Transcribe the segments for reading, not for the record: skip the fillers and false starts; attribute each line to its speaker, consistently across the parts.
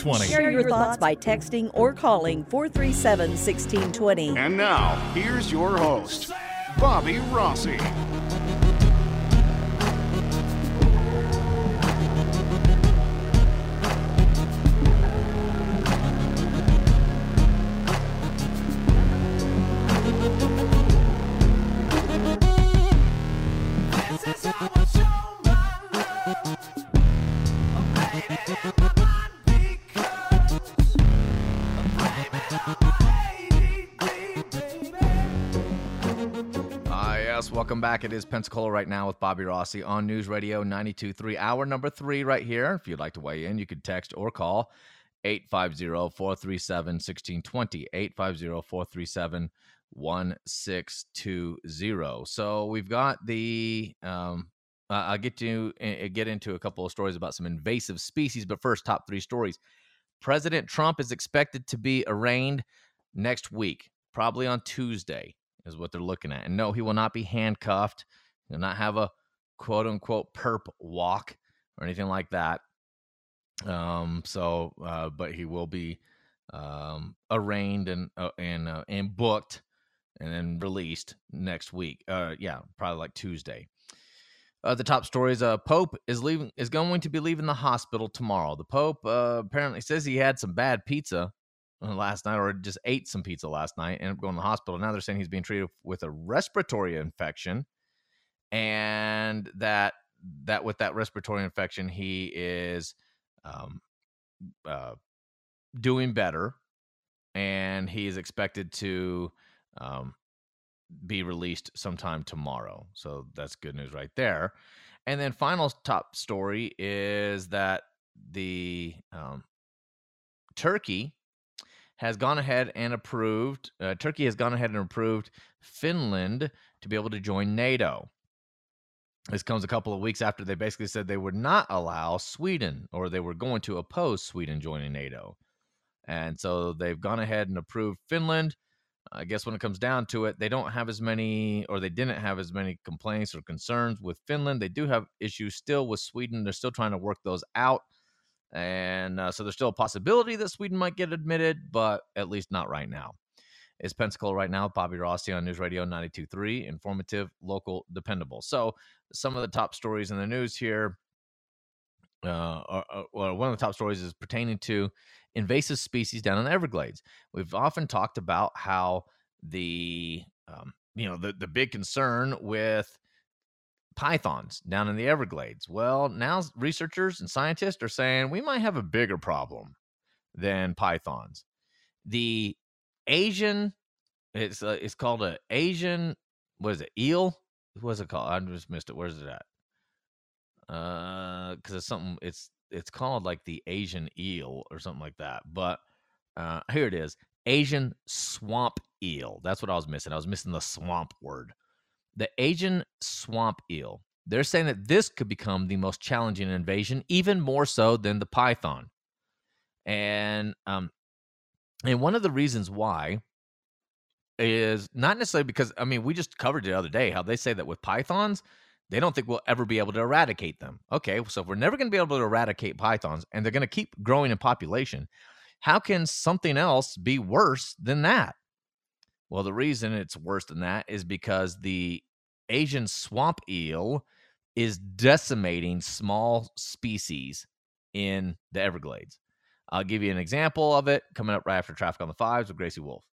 Speaker 1: 1620.
Speaker 2: Share your thoughts by texting or calling 437-1620.
Speaker 3: And now, here's your host, Bobby Rossi.
Speaker 4: Yes, welcome back. It is Pensacola Right Now with Bobby Rossi on News Radio 92.3, hour number 3 right here. If you'd like to weigh in, you could text or call 850-437-1620, 850-437-1620. So we've got the, I'll get into a couple of stories about some invasive species, but first, top 3 stories. President Trump is expected to be arraigned next week, probably on Tuesday. Is what they're looking at. And no, he will not be handcuffed. He'll not have a quote-unquote perp walk or anything like that. But he will be arraigned and booked and then released next week. Probably like Tuesday. The top story is Pope is going to be leaving the hospital tomorrow. The Pope apparently says he had some bad pizza last night, or just ate some pizza last night, ended up going to the hospital. Now they're saying he's being treated with a respiratory infection, and that with that respiratory infection, he is doing better, and he is expected to be released sometime tomorrow. So that's good news right there. And then final top story is that the Turkey has gone ahead and approved Finland to be able to join NATO. This comes a couple of weeks after they basically said they would not allow Sweden, or they were going to oppose Sweden joining NATO. And so they've gone ahead and approved Finland. I guess when it comes down to it, they didn't have as many complaints or concerns with Finland. They do have issues still with Sweden. They're still trying to work those out. And so there's still a possibility that Sweden might get admitted, but at least not right now. It's Pensacola Right Now with Bobby Rossi on News Radio 92.3, informative, local, dependable. So some of the top stories in the news here, one of the top stories is pertaining to invasive species down in the Everglades. We've often talked about how the big concern with pythons down in the Everglades. Well, now researchers and scientists are saying we might have a bigger problem than pythons. The Asian, it's called an Asian, what is it, eel? What is it called? I just missed it. Where's it at? Because it's something, it's called like the Asian eel or something like that. But here it is, Asian swamp eel. That's what I was missing. I was missing the swamp word. The Asian swamp eel. They're saying that this could become the most challenging invasion, even more so than the python. And one of the reasons why is not necessarily because, we just covered it the other day, how they say that with pythons, they don't think we'll ever be able to eradicate them. Okay, so if we're never going to be able to eradicate pythons, and they're going to keep growing in population, how can something else be worse than that? Well, the reason it's worse than that is because the Asian swamp eel is decimating small species in the Everglades. I'll give you an example of it coming up right after Traffic on the Fives with Gracie Wolf.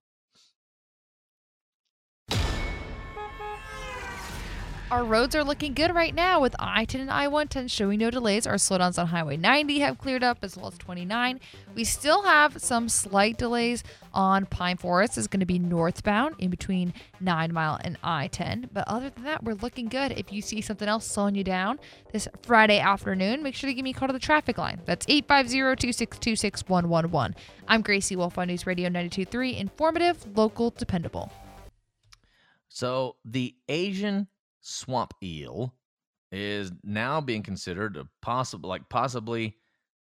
Speaker 5: Our roads are looking good right now with I-10 and I-110 showing no delays. Our slowdowns on Highway 90 have cleared up, as well as 29. We still have some slight delays on Pine Forest. It's going to be northbound in between 9 Mile and I-10. But other than that, we're looking good. If you see something else slowing you down this Friday afternoon, make sure to give me a call to the traffic line. That's 850-262-6111. I'm Gracie Wolf on News Radio 92.3, informative, local, dependable.
Speaker 4: So the Asian swamp eel is now being considered a possibly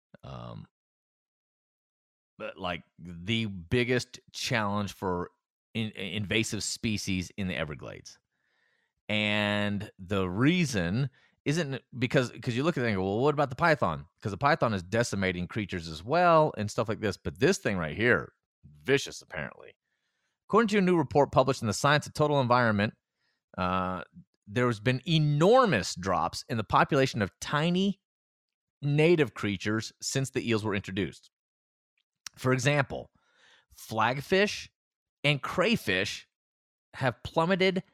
Speaker 4: the biggest challenge for invasive species in the Everglades. And the reason isn't because you look at it and go, well, what about the python? Because the python is decimating creatures as well and stuff like this. But this thing right here, vicious apparently. According to a new report published in the Science of Total Environment, there's been enormous drops in the population of tiny native creatures since the eels were introduced. For example, flagfish and crayfish have plummeted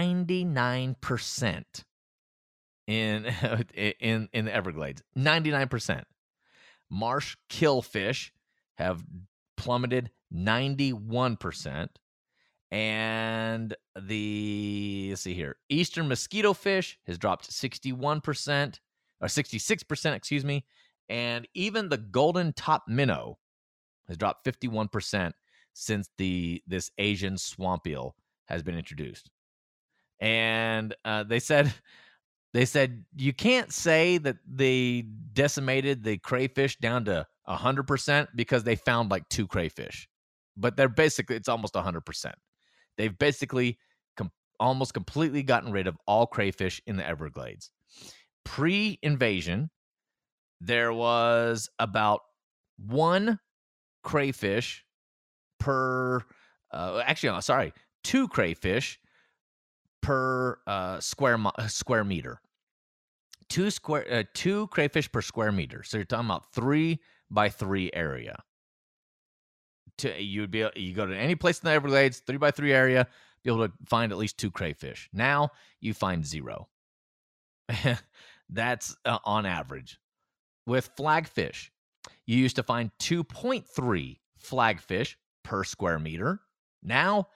Speaker 4: 99% in the Everglades. 99%. Marsh killfish have plummeted 91%. And let's see here, eastern mosquito fish has dropped 61%, or 66%, excuse me. And even the golden top minnow has dropped 51% since this Asian swamp eel has been introduced. And they said you can't say that they decimated the crayfish down to 100% because they found like 2 crayfish, but it's almost 100%. They've basically almost completely gotten rid of all crayfish in the Everglades. Pre-invasion, there was about 1 crayfish per 2 crayfish per square meter. 2 crayfish per square meter. So you're talking about 3 by 3 area. You go to any place in the Everglades, 3 by 3 area, be able to find at least 2 crayfish. Now you find 0. That's on average. With flagfish, you used to find 2.3 flagfish per square meter. Now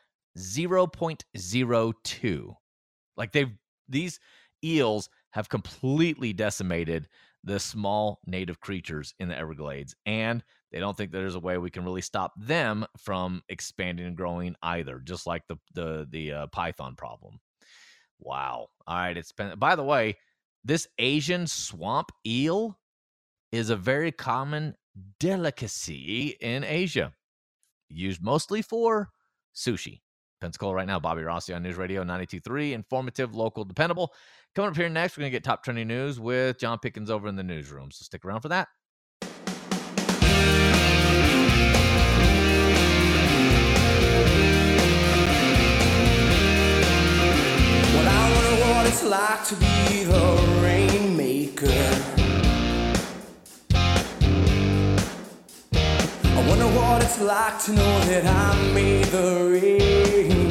Speaker 4: 0.02. Like these eels have completely decimated the small native creatures in the Everglades, and they don't think there's a way we can really stop them from expanding and growing either, just like the python problem. Wow. All right. By the way, this Asian swamp eel is a very common delicacy in Asia, used mostly for sushi. Pensacola right now, Bobby Rossi on News Radio 92.3, informative, local, dependable. Coming up here next, we're going to get top trending news with John Pickens over in the newsroom, so stick around for that.
Speaker 1: Well, I wonder what it's like to be the rainmaker. I wonder what it's like to know that I made the rain.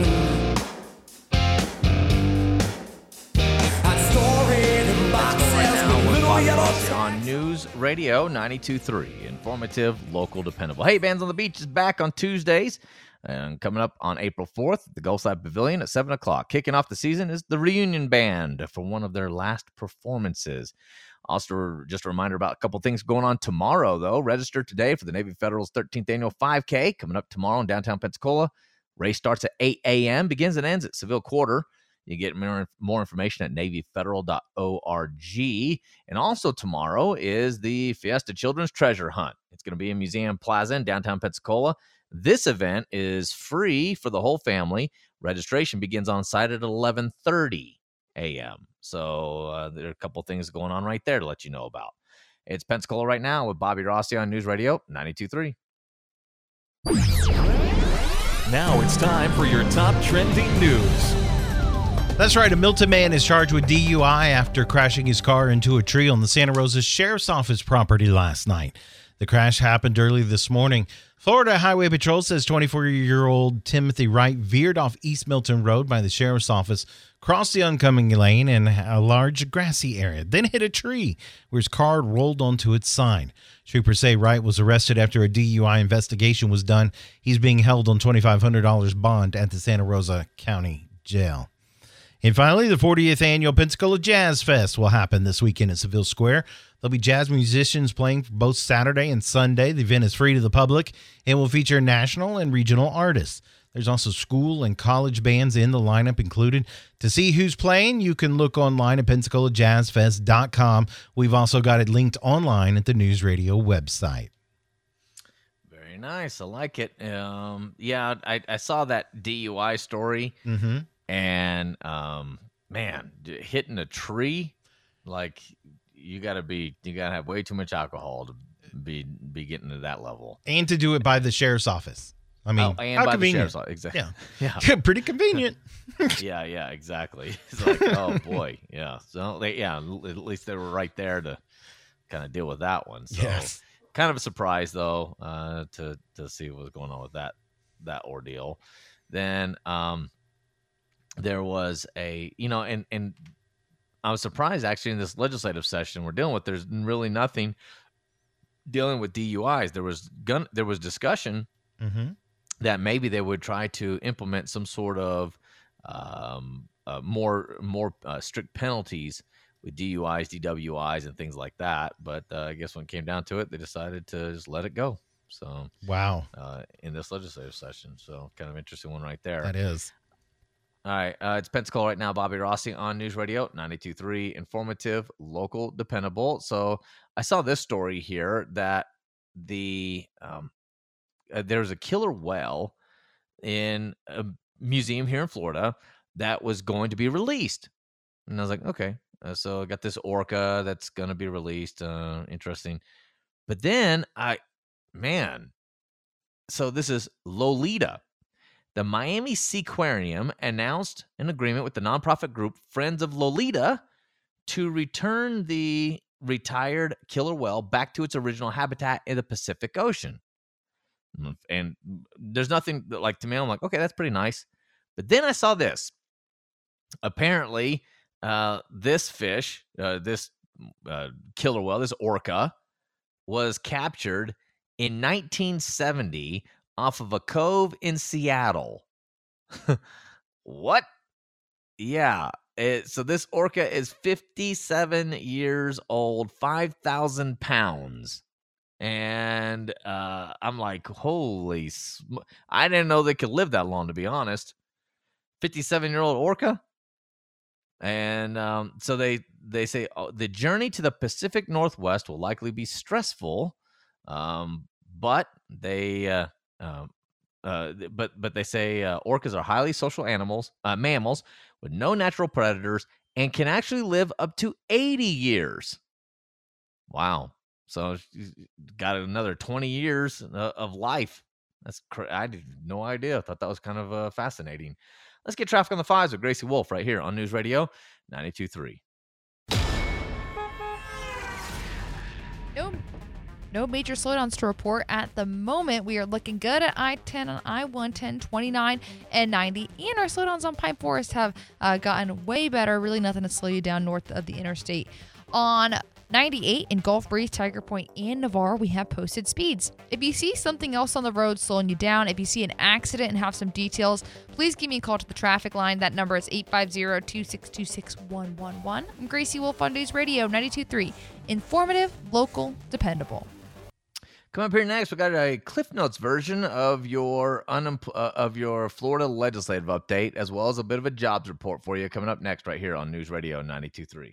Speaker 4: On News Radio 92.3, informative, local, dependable. Hey, Bands on the Beach is back on Tuesdays, and coming up on April 4th at the Gulfside Pavilion at 7 o'clock. Kicking off the season is the Reunion Band for one of their last performances. Also, just a reminder about a couple things going on tomorrow, though. Register today for the Navy Federal's 13th Annual 5K coming up tomorrow in downtown Pensacola. Race starts at 8 a.m., begins and ends at Seville Quarter. You get more information at NavyFederal.org. And also tomorrow is the Fiesta Children's Treasure Hunt. It's going to be in Museum Plaza in downtown Pensacola. This event is free for the whole family. Registration begins on site at 11:30 a.m. So there are a couple things going on right there to let you know about. It's Pensacola right now with Bobby Rossi on News Radio 92.3.
Speaker 6: Now it's time for your top trending news.
Speaker 7: That's right. A Milton man is charged with DUI after crashing his car into a tree on the Santa Rosa Sheriff's Office property last night. The crash happened early this morning. Florida Highway Patrol says 24-year-old Timothy Wright veered off East Milton Road by the Sheriff's Office, crossed the oncoming lane in a large grassy area, then hit a tree where his car rolled onto its side. Troopers say Wright was arrested after a DUI investigation was done. He's being held on $2,500 bond at the Santa Rosa County Jail. And finally, the 40th annual Pensacola Jazz Fest will happen this weekend at Seville Square. There'll be jazz musicians playing for both Saturday and Sunday. The event is free to the public and will feature national and regional artists. There's also school and college bands in the lineup included. To see who's playing, you can look online at PensacolaJazzFest.com. We've also got it linked online at the News Radio website.
Speaker 4: Very nice. I like it. I saw that DUI story. Mm-hmm. And, man, hitting a tree. Like you gotta have way too much alcohol to be getting to that level.
Speaker 7: And to do it by the sheriff's office. I mean,
Speaker 4: and
Speaker 7: how
Speaker 4: by
Speaker 7: convenient.
Speaker 4: the sheriff's exactly.
Speaker 7: Yeah.
Speaker 4: Yeah.
Speaker 7: Pretty convenient.
Speaker 4: Yeah, exactly. It's like, oh boy, yeah. So at least they were right there to kind of deal with that one. So
Speaker 7: Yes.
Speaker 4: kind of a surprise though, to see what was going on with that ordeal. Then there was and I was surprised actually in this legislative session we're dealing with. There's really nothing dealing with DUIs. There was discussion
Speaker 7: Mm-hmm.
Speaker 4: that maybe they would try to implement some sort of more strict penalties with DUIs, DWIs, and things like that. But I guess when it came down to it, they decided to just let it go. So
Speaker 7: Wow.
Speaker 4: in this legislative session, so kind of interesting one right there.
Speaker 7: That is.
Speaker 4: All right, it's Pensacola right now. Bobby Rossi on News Radio 92.3, informative, local, dependable. So I saw this story here that there's a killer whale in a museum here in Florida that was going to be released. And I was like, okay. So I got this orca that's going to be released. Interesting. But then so this is Lolita. The Miami Seaquarium announced an agreement with the nonprofit group Friends of Lolita to return the retired killer whale back to its original habitat in the Pacific Ocean. And there's nothing that, like, to me, I'm like, okay, that's pretty nice. But then I saw this. Apparently, this fish, this killer whale, this orca, was captured in 1970 off of a cove in Seattle. What? Yeah. So this orca is 57 years old, 5,000 pounds. And I'm like, holy I didn't know they could live that long, to be honest. 57-year-old orca. And so they say the journey to the Pacific Northwest will likely be stressful, but they but they say orcas are highly social mammals with no natural predators and can actually live up to 80 years. Wow. So she's got another 20 years of life. That's I had no idea. I thought that was kind of fascinating. Let's get traffic on the fives with Gracie Wolf right here on News Radio 92.3.
Speaker 5: No major slowdowns to report at the moment. We are looking good at I-10 and I-110, 29 and 90. And our slowdowns on Pine Forest have gotten way better. Really nothing to slow you down north of the interstate. On 98 in Gulf Breeze, Tiger Point, and Navarre, we have posted speeds. If you see something else on the road slowing you down, if you see an accident and have some details, please give me a call to the traffic line. That number is 850-262-6111. I'm Gracie Wolf on News Radio 92.3. Informative, local, dependable.
Speaker 4: Coming up here next, we got a Cliff Notes version of your Florida legislative update, as well as a bit of a jobs report for you coming up next right here on News Radio 92.3.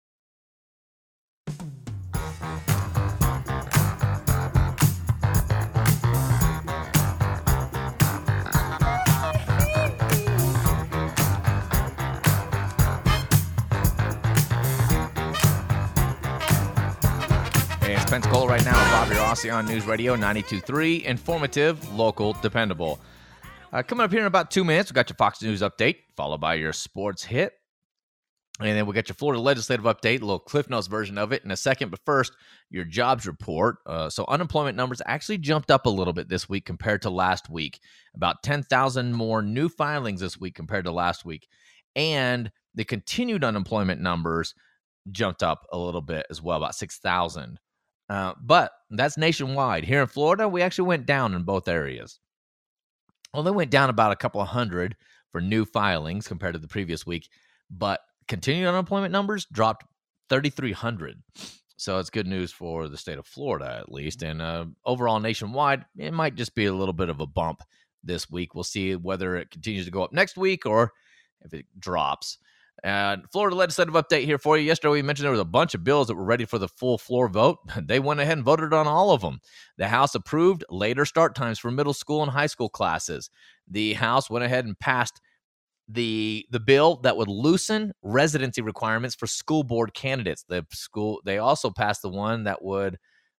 Speaker 4: It's Pensacola right now with Bobby Rossi on News Radio 92.3. Informative, local, dependable. Coming up here in about 2 minutes, we got your Fox News update, followed by your sports hit. And then we got your Florida legislative update, a little Cliff Notes version of it in a second. But first, your jobs report. So unemployment numbers actually jumped up a little bit this week compared to last week. About 10,000 more new filings this week compared to last week. And the continued unemployment numbers jumped up a little bit as well, about 6,000. But that's nationwide. Here in Florida, we actually went down in both areas. Well, they went down about a couple of hundred for new filings compared to the previous week. But continued unemployment numbers dropped 3,300. So it's good news for the state of Florida, at least. And overall, nationwide, it might just be a little bit of a bump this week. We'll see whether it continues to go up next week or if it drops. Florida legislative update here for you. Yesterday, we mentioned there was a bunch of bills that were ready for the full floor vote. They went ahead and voted on all of them. The House approved later start times for middle school and high school classes. The House went ahead and passed the bill that would loosen residency requirements for school board candidates. They also passed the one that would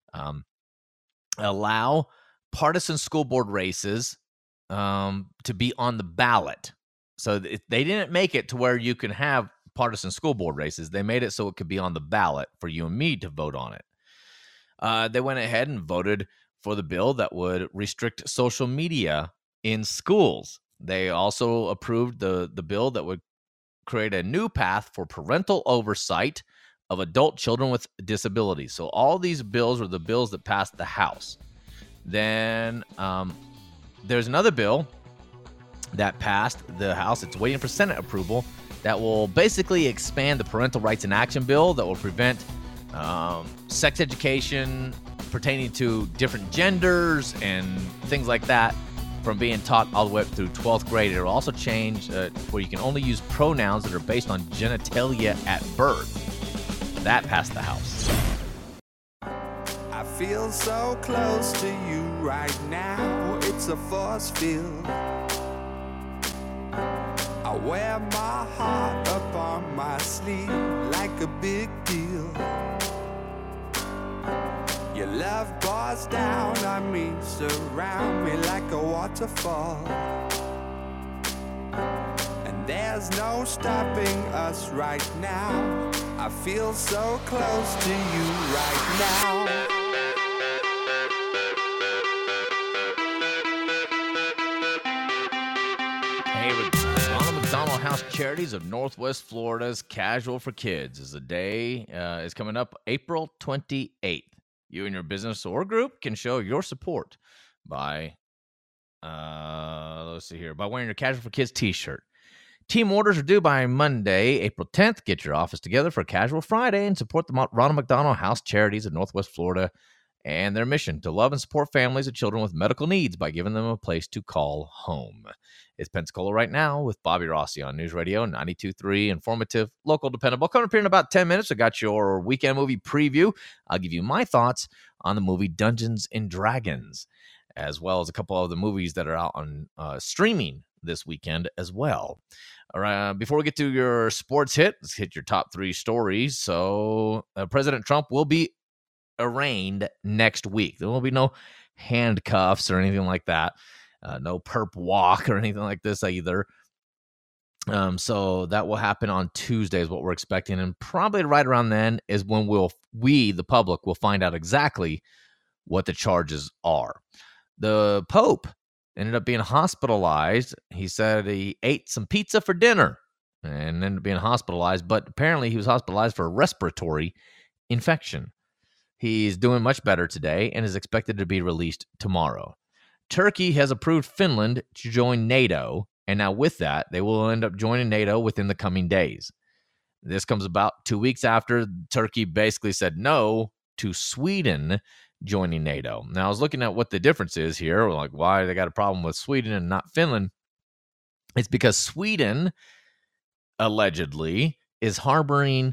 Speaker 4: allow partisan school board races to be on the ballot. So they didn't make it to where you can have partisan school board races. They made it so it could be on the ballot for you and me to vote on it. They went ahead and voted for the bill that would restrict social media in schools. They also approved the bill that would create a new path for parental oversight of adult children with disabilities. So all these bills were the bills that passed the House. Then there's another bill that passed the House. It's waiting for Senate approval that will basically expand the Parental Rights in Action bill that will prevent sex education pertaining to different genders and things like that from being taught all the way up through 12th grade. It will also change where you can only use pronouns that are based on genitalia at birth. That passed the House.
Speaker 1: I feel so close to you right now. It's a force field. I wear my heart up on my sleeve like a big deal. Your love pours down on me, surround me like a waterfall. And there's no stopping us right now. I feel so close to you right now.
Speaker 4: Hey, Ronald McDonald House Charities of Northwest Florida's Casual for Kids is is coming up April 28th. You and your business or group can show your support by, by wearing your Casual for Kids t-shirt. Team orders are due by Monday, April 10th. Get your office together for Casual Friday and support the Ronald McDonald House Charities of Northwest Florida and their mission to love and support families of children with medical needs by giving them a place to call home. It's Pensacola Right Now with Bobby Rossi on News Radio 92.3. Informative, local, dependable. Coming up here in about 10 minutes, I got your weekend movie preview. I'll give you my thoughts on the movie Dungeons and Dragons, as well as a couple of the movies that are out on streaming this weekend as well. All right, before we get to your sports hit, let's hit your top three stories. So President Trump will be arraigned next week. There will be no handcuffs or anything like that. No perp walk or anything like this either. So that will happen on Tuesday is what we're expecting. And probably right around then is when we, the public, will find out exactly what the charges are. The Pope ended up being hospitalized. He said he ate some pizza for dinner and ended up being hospitalized. But apparently he was hospitalized for a respiratory infection. He's doing much better today and is expected to be released tomorrow. Turkey has approved Finland to join NATO, and now with that, they will end up joining NATO within the coming days. This comes about 2 weeks after Turkey basically said no to Sweden joining NATO. Now, I was looking at what the difference is here, like why they got a problem with Sweden and not Finland. It's because Sweden, allegedly, is harboring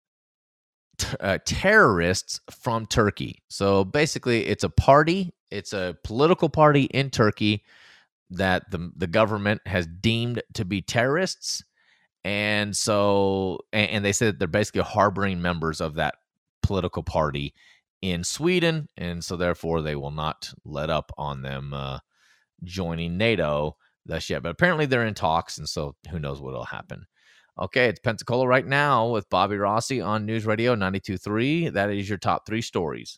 Speaker 4: terrorists from Turkey. So basically, it's a party. It's a political party in Turkey that the government has deemed to be terrorists. And so, and they said they're basically harboring members of that political party in Sweden. And so therefore they will not let up on them joining NATO thus yet. But apparently they're in talks. And so who knows what will happen. Okay, it's Pensacola Right Now with Bobby Rossi on News Radio 92.3. That is your top three stories.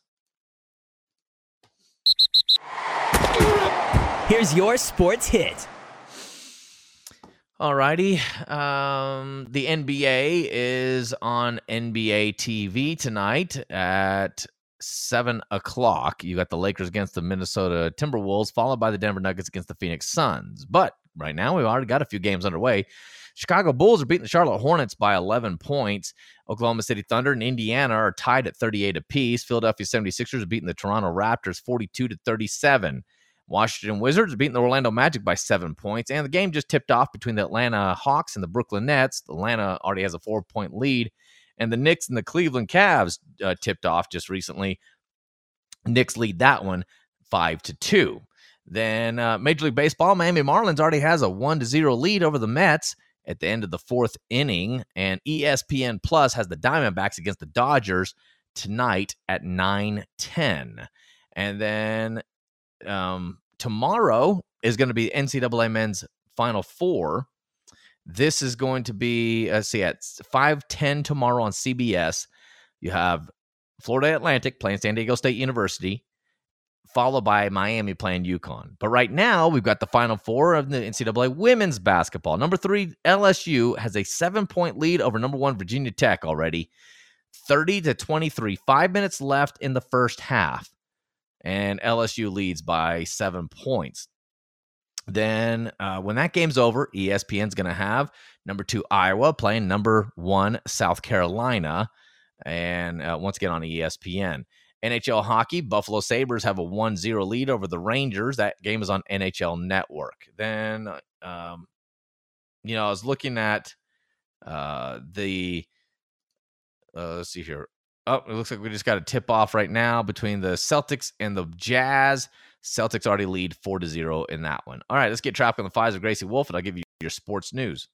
Speaker 8: Here's your sports hit.
Speaker 4: All righty. The NBA is on NBA TV tonight at 7 o'clock. You got the Lakers against the Minnesota Timberwolves, followed by the Denver Nuggets against the Phoenix Suns. But right now, we've already got a few games underway. Chicago Bulls are beating the Charlotte Hornets by 11 points. Oklahoma City Thunder and Indiana are tied at 38 apiece. Philadelphia 76ers are beating the Toronto Raptors 42-37. Washington Wizards are beating the Orlando Magic by 7 points. And the game just tipped off between the Atlanta Hawks and the Brooklyn Nets. Atlanta already has a 4-point lead. And the Knicks and the Cleveland Cavs tipped off just recently. Knicks lead that one 5-2. Then Major League Baseball, Miami Marlins already has a 1-0 lead over the Mets. at the end of the 4th inning. And ESPN Plus has the Diamondbacks against the Dodgers tonight at 9:10. And then tomorrow is going to be NCAA Men's Final Four. This is going to be, at 5:10 tomorrow on CBS. You have Florida Atlantic playing San Diego State University, followed by Miami playing UConn. But right now, we've got the Final Four of the NCAA women's basketball. Number 3, LSU has a 7-point lead over number 1, Virginia Tech already. 30-23, 5 minutes left in the first half. And LSU leads by 7 points. Then when that game's over, ESPN's going to have number 2, Iowa playing number 1, South Carolina. And once again on ESPN. NHL hockey, Buffalo Sabres have a 1-0 lead over the Rangers. That game is on NHL Network. Then, I was looking at let's see here. Oh, it looks like we just got a tip-off right now between the Celtics and the Jazz. Celtics already lead 4-0 in that one. All right, let's get traffic on the fives with Gracie Wolf, and I'll give you your sports news.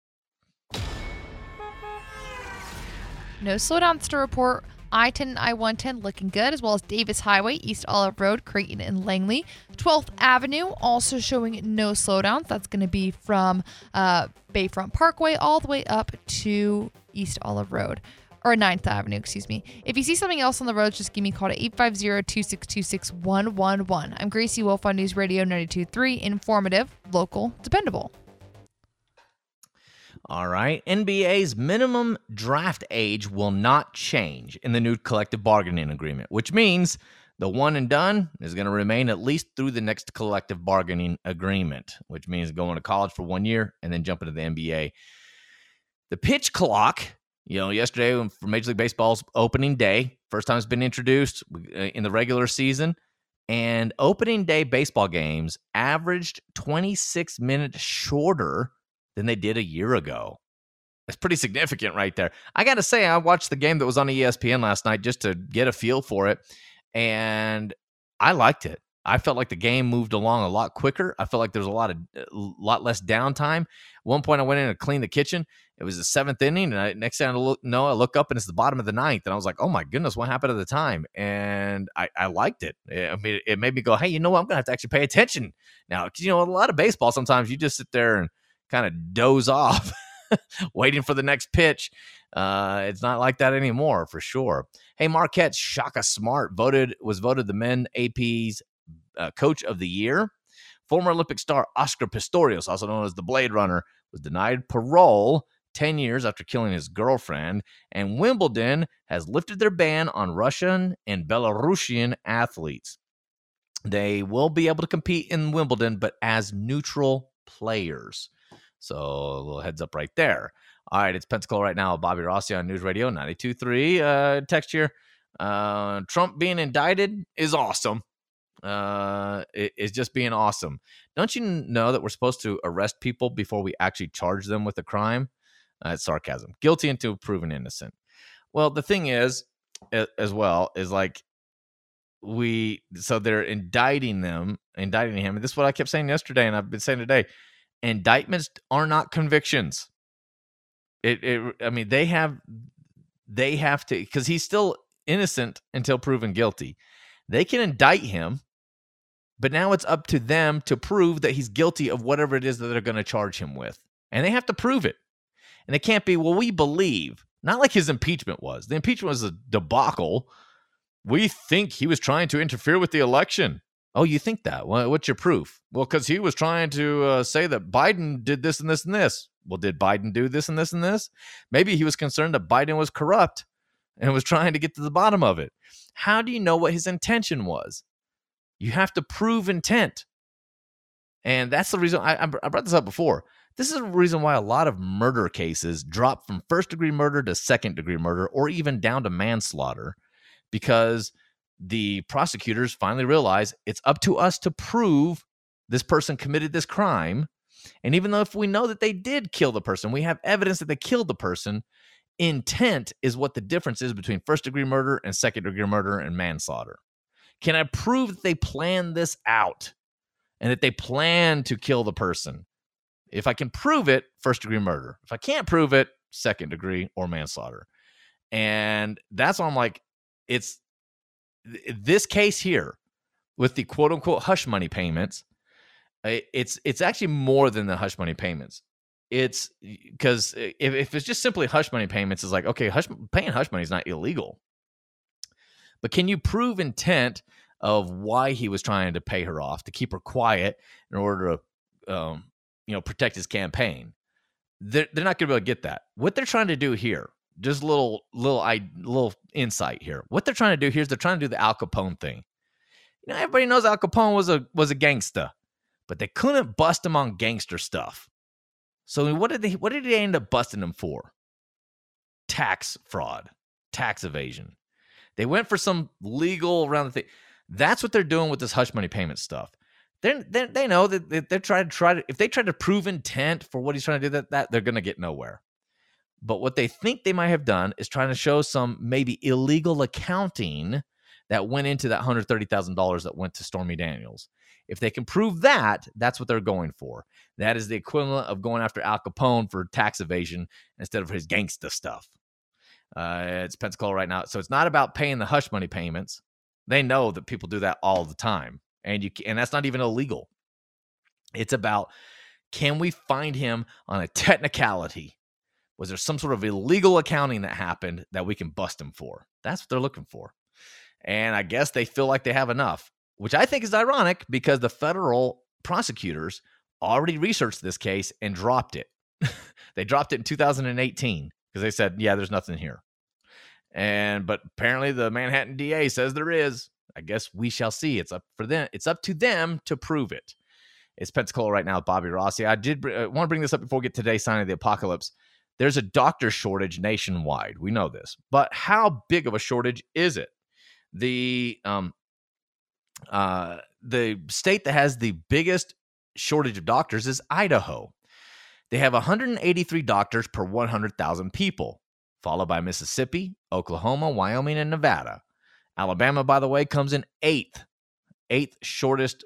Speaker 5: No slowdowns to report. I-10 and I-110 looking good, as well as Davis Highway, East Olive Road, Creighton, and Langley. 12th Avenue also showing no slowdowns. That's going to be from Bayfront Parkway all the way up to East Olive Road. Or 9th Avenue, excuse me. If you see something else on the roads, just give me a call to 850-262-6111. I'm Gracie Wolf on News Radio 92.3. Informative, local, dependable.
Speaker 4: All right. NBA's minimum draft age will not change in the new collective bargaining agreement, which means the one and done is going to remain at least through the next collective bargaining agreement, which means going to college for 1 year and then jumping to the NBA. The pitch clock, yesterday for Major League Baseball's opening day, first time it's been introduced in the regular season, and opening day baseball games averaged 26 minutes shorter than they did a year ago. That's pretty significant right there. I got to say, I watched the game that was on ESPN last night just to get a feel for it, and I liked it. I felt like the game moved along a lot quicker. I felt like there was a lot less downtime. At one point, I went in to clean the kitchen. It was the 7th inning, and next thing I look up, and it's the bottom of the 9th, and I was like, oh my goodness, what happened at the time? And I liked it. I mean, it made me go, hey, you know what? I'm going to have to actually pay attention now. Because, a lot of baseball, sometimes you just sit there and kind of doze off waiting for the next pitch. It's not like that anymore, for sure. Hey, Marquette Shaka Smart was voted the men AP's Coach of the Year. Former Olympic star Oscar Pistorius, also known as the Blade Runner, was denied parole 10 years after killing his girlfriend. And Wimbledon has lifted their ban on Russian and Belarusian athletes. They will be able to compete in Wimbledon, but as neutral players. So a little heads up right there. All right, it's Pensacola right now. Bobby Rossi on News Radio 92.3. Text here. Trump being indicted is awesome. It's just being awesome. Don't you know that we're supposed to arrest people before we actually charge them with a crime? It's sarcasm. Guilty until proven innocent. Well, the thing is, as well, is like so they're indicting him. And this is what I kept saying yesterday, and I've been saying today. Indictments are not convictions. I mean, they have to, because he's still innocent until proven guilty. They can indict him, but now it's up to them to prove that he's guilty of whatever it is that they're going to charge him with. And they have to prove it. And it can't be, well, we believe, not like his impeachment was. The impeachment was a debacle. We think he was trying to interfere with the election. Oh, you think that? Well, what's your proof? Well, because he was trying to say that Biden did this and this and this. Well, did Biden do this and this and this? Maybe he was concerned that Biden was corrupt and was trying to get to the bottom of it. How do you know what his intention was? You have to prove intent. And that's the reason I brought this up before. This is the reason why a lot of murder cases drop from first-degree murder to second-degree murder or even down to manslaughter, because the prosecutors finally realize it's up to us to prove this person committed this crime. And even though if we know that they did kill the person, we have evidence that they killed the person, intent is what the difference is between first-degree murder and second-degree murder and manslaughter. Can I prove that they planned this out and that they planned to kill the person? If I can prove it, first-degree murder. If I can't prove it, second-degree or manslaughter. And that's why I'm like, it's this case here with the quote-unquote hush money payments. It's actually more than the hush money payments. It's because if it's just simply hush money payments, it's like, okay, paying hush money is not illegal. But can you prove intent of why he was trying to pay her off, to keep her quiet in order to protect his campaign? They're not going to be able to get that. What they're trying to do here, just little insight here. What they're trying to do here is they're trying to do the Al Capone thing. Everybody knows Al Capone was a gangster, but they couldn't bust him on gangster stuff. So what did they end up busting him for? Tax fraud, tax evasion. They went for some legal around the thing. That's what they're doing with this hush money payment stuff. They know that they're trying to if they try to prove intent for what he's trying to do, that they're going to get nowhere. But what they think they might have done is trying to show some maybe illegal accounting that went into that $130,000 that went to Stormy Daniels. If they can prove that, that's what they're going for. That is the equivalent of going after Al Capone for tax evasion instead of his gangsta stuff. It's Pensacola right now. So it's not about paying the hush money payments. They know that people do that all the time. And that's not even illegal. It's about, can we find him on a technicality? Was there some sort of illegal accounting that happened that we can bust him for? That's what they're looking for. And I guess they feel like they have enough, which I think is ironic because the federal prosecutors already researched this case and dropped it. They dropped it in 2018 because they said, yeah, there's nothing here. But apparently the Manhattan DA says there is. I guess we shall see. It's up for them. It's up to them to prove it. It's Pensacola right now with Bobby Rossi. I did want to bring this up before we get to today's sign of the apocalypse. There's a doctor shortage nationwide. We know this. But how big of a shortage is it? The state that has the biggest shortage of doctors is Idaho. They have 183 doctors per 100,000 people, followed by Mississippi, Oklahoma, Wyoming, and Nevada. Alabama, by the way, comes in eighth shortest,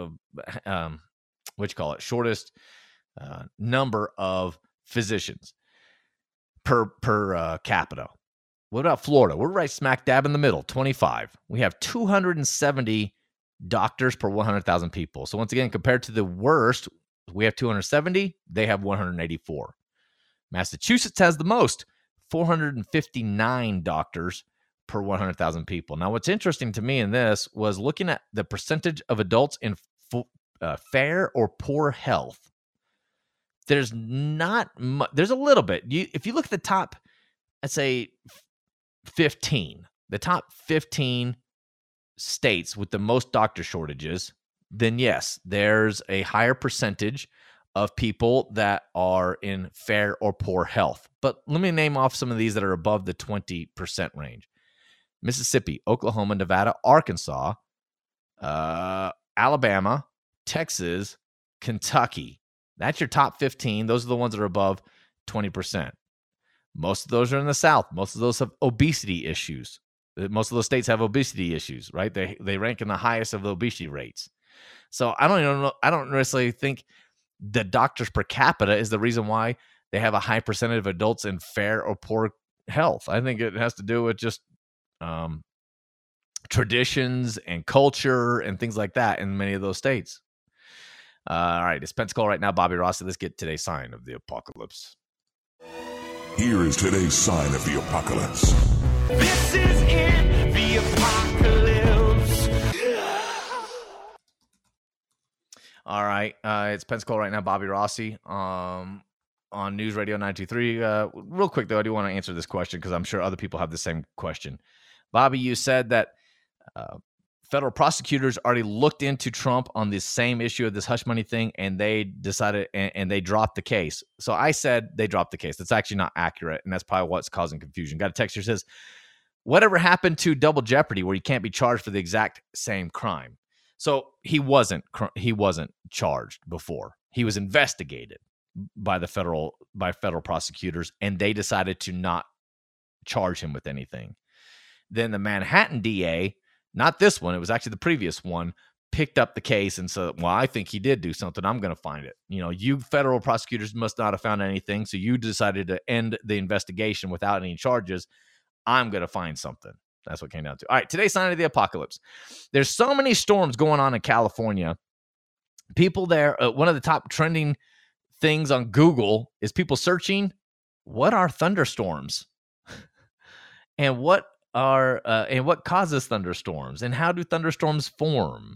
Speaker 4: shortest number of physicians per capita. What about Florida? We're right smack dab in the middle, 25. We have 270 doctors per 100,000 people. So once again, compared to the worst, we have 270. They have 184. Massachusetts has the most, 459 doctors per 100,000 people. Now, what's interesting to me in this was looking at the percentage of adults in fair or poor health. There's not much. There's a little bit. If you look at the top, let's say 15, the top 15 states with the most doctor shortages, then yes, there's a higher percentage of people that are in fair or poor health. But let me name off some of these that are above the 20% range. Mississippi, Oklahoma, Nevada, Arkansas, Alabama, Texas, Kentucky. That's your top 15. Those are the ones that are above 20%. Most of those are in the South. Most of those have obesity issues. Most of those states have obesity issues, right? They rank in the highest of the obesity rates. So I don't necessarily think the doctors per capita is the reason why they have a high percentage of adults in fair or poor health. I think it has to do with just traditions and culture and things like that in many of those states. All right, it's Pensacola right now. Bobby Rossi. Let's get today's sign of the apocalypse.
Speaker 9: Here is today's sign of the apocalypse.
Speaker 1: This is it, the apocalypse.
Speaker 4: All right, it's Pensacola right now. Bobby Rossi on News Radio 923. Real quick, though, I do want to answer this question because I'm sure other people have the same question. Bobby, you said that federal prosecutors already looked into Trump on this same issue of this hush money thing, and they decided and they dropped the case. So I said they dropped the case. That's actually not accurate, and that's probably what's causing confusion. Got a text here that says, whatever happened to double jeopardy where you can't be charged for the exact same crime? So he wasn't charged before. He was investigated by federal prosecutors, and they decided to not charge him with anything. Then the Manhattan DA, not this one, it was actually the previous one, picked up the case and said, well, I think he did do something. I'm going to find it. You federal prosecutors must not have found anything. So you decided to end the investigation without any charges. I'm going to find something. That's what it came down to. All right, today's sign of the apocalypse. There's so many storms going on in California. People there, one of the top trending things on Google is people searching, what are thunderstorms? and what causes thunderstorms? And how do thunderstorms form?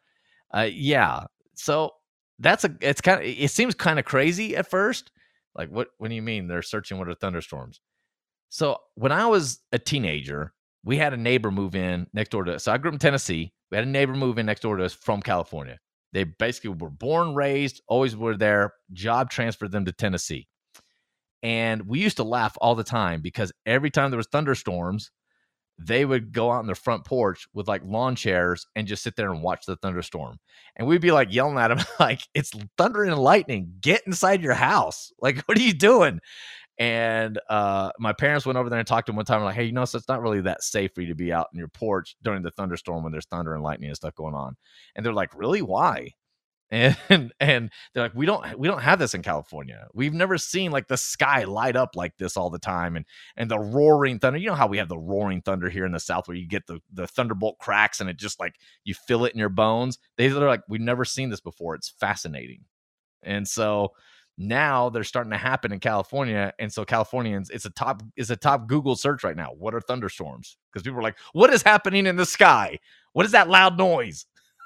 Speaker 4: So it seems kind of crazy at first. Like, what do you mean they're searching what are thunderstorms? So when I was a teenager, we had a neighbor move in next door to us. So I grew up in Tennessee. We had a neighbor move in next door to us from California. They basically were born, raised, always were there. Job transferred them to Tennessee. And we used to laugh all the time because every time there was thunderstorms, they would go out on their front porch with like lawn chairs and just sit there and watch the thunderstorm. And we'd be like yelling at them, like, it's thunder and lightning. Get inside your house. Like, what are you doing? And my parents went over there and talked to him one time. Like, hey, so it's not really that safe for you to be out on your porch during the thunderstorm when there's thunder and lightning and stuff going on. And they're like, really? Why? And they're like, we don't have this in California. We've never seen like the sky light up like this all the time, and the roaring thunder. You know how we have the roaring thunder here in the South, where you get the thunderbolt cracks and it just like you feel it in your bones. They're like, we've never seen this before. It's fascinating. And so now they're starting to happen in California. And so Californians, it's a top Google search right now. What are thunderstorms? Because people are like, what is happening in the sky? What is that loud noise?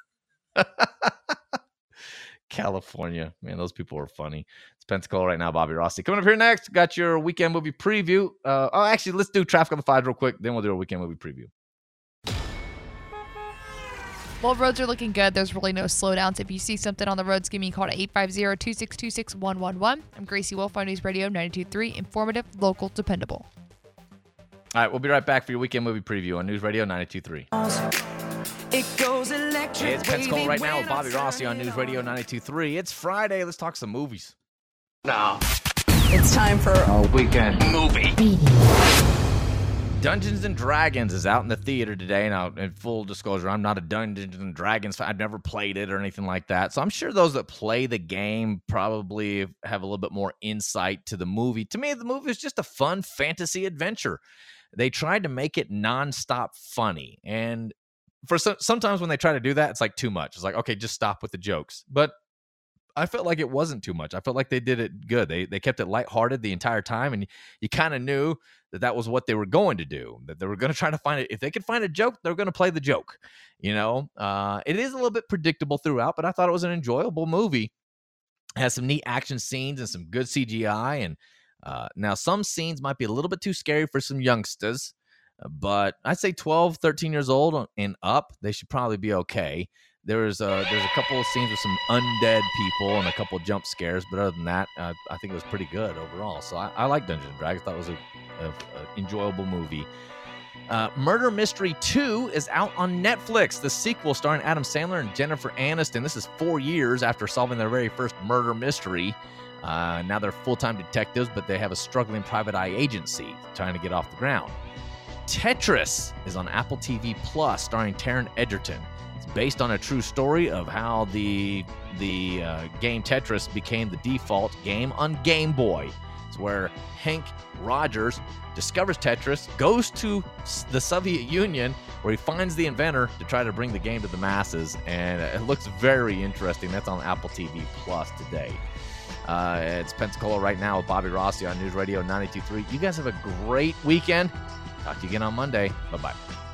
Speaker 4: California, man, those people are funny. It's Pensacola right now. Bobby Rossi coming up here next. Got your weekend movie preview. Actually, let's do traffic on the 5 real quick. Then we'll do our weekend movie preview.
Speaker 5: Well, roads are looking good. There's really no slowdowns. If you see something on the roads, give me a call to 850-262-6111. I'm Gracie Wolf on News Radio 92.3. Informative, local, dependable.
Speaker 4: All right, we'll be right back for your weekend movie preview on News Radio 92.3.
Speaker 8: It goes electric.
Speaker 4: It's Pensacola right now with Bobby Rossi on News Radio 92.3. It's Friday. Let's talk some movies.
Speaker 8: No. It's time for a weekend movie.
Speaker 4: Dungeons & Dragons is out in the theater today. Now, in full disclosure, I'm not a Dungeons & Dragons fan. I've never played it or anything like that. So I'm sure those that play the game probably have a little bit more insight to the movie. To me, the movie is just a fun fantasy adventure. They tried to make it nonstop funny. And for sometimes when they try to do that, it's like too much. It's like, okay, just stop with the jokes. But I felt like it wasn't too much. I felt like they did it good. They kept it lighthearted the entire time, and you kind of knew that was what they were going to do, that they were going to try to find it. If they could find a joke, they're going to play the joke. It is a little bit predictable throughout, but I thought it was an enjoyable movie. It has some neat action scenes and some good CGI. And now some scenes might be a little bit too scary for some youngsters, but I'd say 12, 13 years old and up, they should probably be okay. There's a couple of scenes with some undead people and a couple of jump scares, but other than that, I think it was pretty good overall. So I like Dungeons & Dragons. I thought it was an enjoyable movie. Murder Mystery 2 is out on Netflix. The sequel starring Adam Sandler and Jennifer Aniston. This is 4 years after solving their very first murder mystery. Now they're full-time detectives, but they have a struggling private eye agency trying to get off the ground. Tetris is on Apple TV Plus, starring Taron Egerton. It's based on a true story of how the game Tetris became the default game on Game Boy. It's where Hank Rogers discovers Tetris, goes to the Soviet Union, where he finds the inventor to try to bring the game to the masses, and it looks very interesting. That's on Apple TV Plus today. It's Pensacola right now with Bobby Rossi on News Radio 92.3. You guys have a great weekend. Talk to you again on Monday. Bye-bye.